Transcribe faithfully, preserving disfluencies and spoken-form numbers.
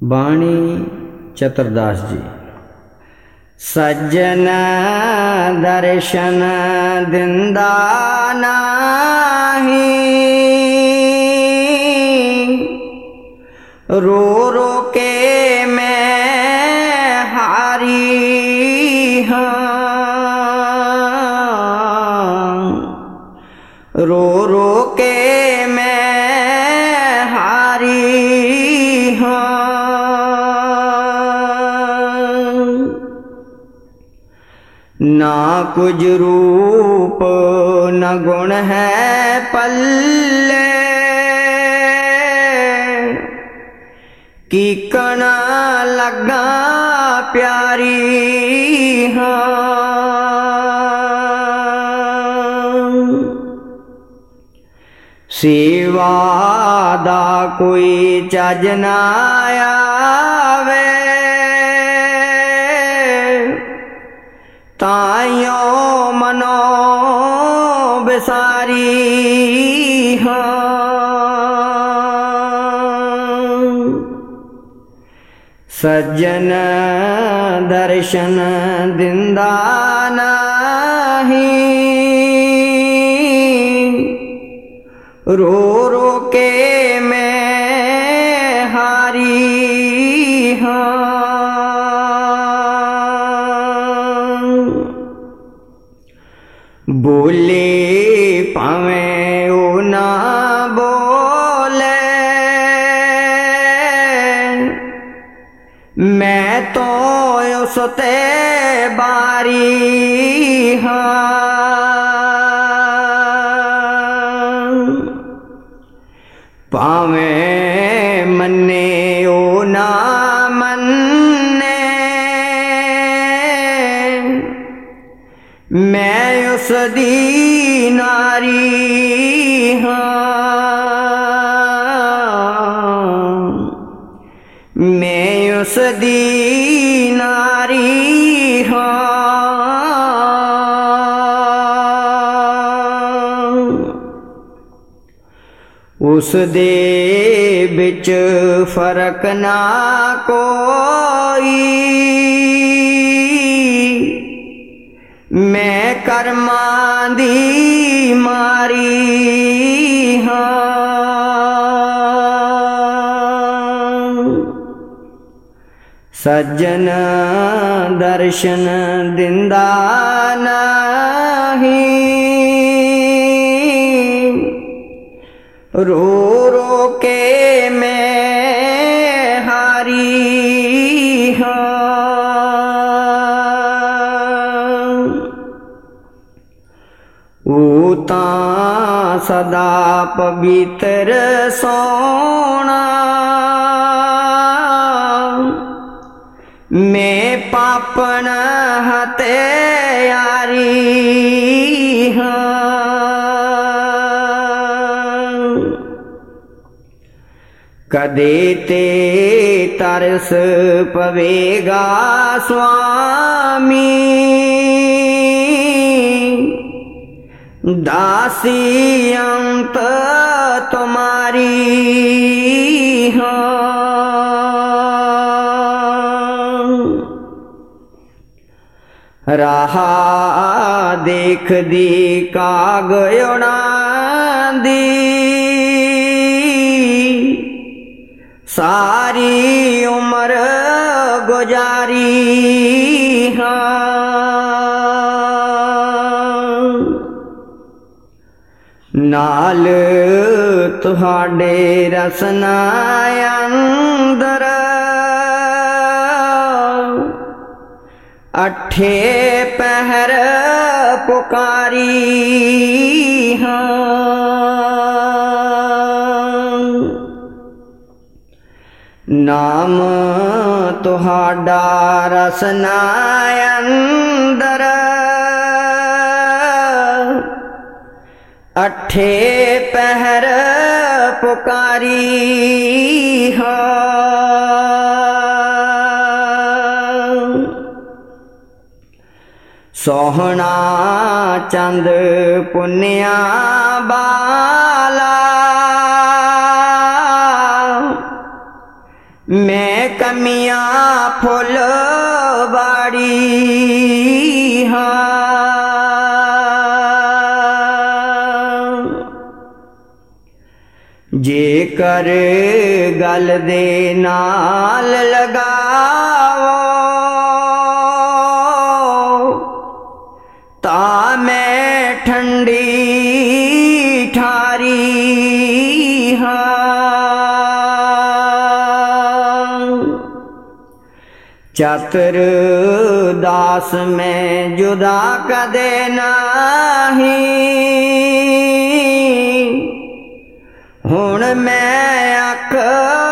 ਬਾਣੀ ਚਤੁਰਦਾਸ ਜੀ। ਸੱਜਣ ਦਰਸ਼ਨ ਦਿੰਦਾ ਨਾਹੀਂ, ਰੋ ਰੋ ਕੇ ਮੈਂ ਹਾਰੀ ਹਾਂ, ਰੋ ਰੋ ਕੇ ਮੈਂ ਹਾਰੀ ਹਾਂ। ਨਾ ਕੁਝ ਰੂਪ ਨ ਗੁਣ ਹੈ ਪੱਲੇ, ਕੀਕਣ ਲੱਗਾ ਪਿਆਰੀ ਹਾਂ। ਸੇਵਾ ਦਾ ਕੋਈ ਚੱਜ ਨਾ ਆਵੇ, ਤਾਈਓ ਮਨੋ ਬਿਸਾਰੀ ਹਾਂ। ਸੱਜਣ ਦਰਸ਼ਨ ਦਿੰਦਾ ਨਾਹੀਂ, ਰੋ ਰੋ ਕੇ ਮੈਂ ਹਾਰੀ ਹਾਂ। ਬੋਲੇ ਭਾਵੇਂ ਉਹ ਨਾ ਬੋਲੇ, ਮੈਂ ਤੋਂ ਉਸ ਤੇ ਬਾਰੀ ਹਾਂ। ਭਾਵੇਂ ਮੰਨੇ ਉਹ ਨਾ ਮੰਨੇ, ਮੈਂ ਉਸ ਦੀ ਨਾਰੀ ਹਾਂ। ਮੈਂ ਉਸ ਦੀ ਨਾਰੀ ਹਾਂ। ਉਸ ਦੇ ਵਿੱਚ ਫਰਕ ਨਾ ਕੋਈ, ਮੈਂ ਕਰਮਾਂ ਦੀ ਮਾਰੀ ਹਾਂ। ਸੱਜਣ ਦਰਸ਼ਨ ਦਿੰਦਾ ਨਾਹੀਂ, ਰੋ ਰੋ ਕੇ ਮੈਂ ਹਾਰੀ ਹਾਂ। ਉਹ ਤਾਂ ਸਦਾ ਪਵਿੱਤਰ ਸੋਹਣਾ, ਮੈਂ ਪਾਪਣ ਹਤਿਆਰੀ ਹਾਂ। ਕਦੇ ਤੇ ਤਰਸ ਪਵੇਗਾ ਸੁਆਮੀ, ਦਾਸੀ ਅੰਤ ਤੁਮਾਰੀ ਹਾਂ। ਰਾਹ ਦੇਖਦੀ ਕਾਗ ਉਡਾਂਦੀ, ਸਾਰੀ ਉਮਰ ਗੁਜ਼ਾਰੀ ਹਾਂ। ਨਾਲ ਤੁਹਾਡੇ ਰਸਨਾ ਅੰਦਰ, ਅਠੇ ਪਹਿਰ ਪੁਕਾਰੀ ਹਾਂ। ਨਾਮ ਤੁਹਾਡਾ ਰਸਨਾ ਅੰਦਰ, ਅਠੇ ਪਹਿਰ ਪੁਕਾਰੀ ਹਾਂ। ਸੋਹਣਾ ਚੰਦ ਪੁੰਨਿਆ ਬਾਲਾ, मैं कमियां फुल बाड़ी हाँ। जेकर गल दे नाल लगावो ता मैं ठंडी ठारी हाँ। चतुर दास में जुदा कदे नहीं, हुण मैं अख